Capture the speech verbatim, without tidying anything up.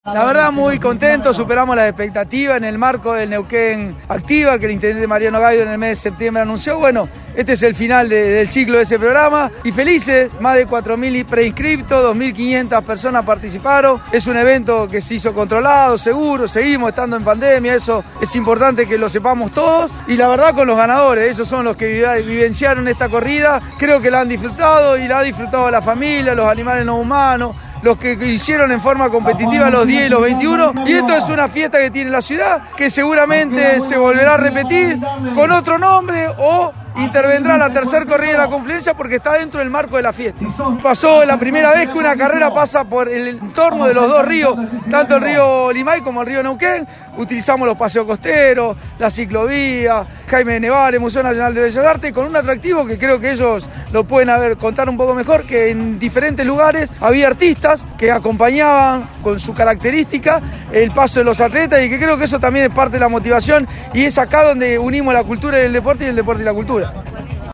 La verdad muy contento, superamos las expectativas en el marco del Neuquén Activa que el intendente Mariano Gaido en el mes de septiembre anunció. Bueno, este es el final de, del ciclo de ese programa y felices, más de cuatro mil preinscriptos, dos mil quinientas personas participaron. Es un evento que se hizo controlado, seguro, seguimos estando en pandemia, eso es importante que lo sepamos todos y la verdad con los ganadores, esos son los que vivenciaron esta corrida, creo que la han disfrutado y la ha disfrutado la familia, los animales no humanos, los que hicieron en forma competitiva los diez y los veintiuno, y esto es una fiesta que tiene la ciudad, que seguramente se volverá a repetir con otro nombre o intervendrá la tercera corrida de la Confluencia porque está dentro del marco de la fiesta. Pasó la primera vez que una carrera pasa por el entorno de los dos ríos, tanto el río Limay como el río Neuquén. Utilizamos los paseos costeros, la ciclovía, Jaime de Nevares, Museo Nacional de Bellas Artes, con un atractivo que creo que ellos lo pueden haber contar un poco mejor, que en diferentes lugares había artistas que acompañaban con su característica el paso de los atletas y que creo que eso también es parte de la motivación y es acá donde unimos la cultura y el deporte y el deporte y la cultura.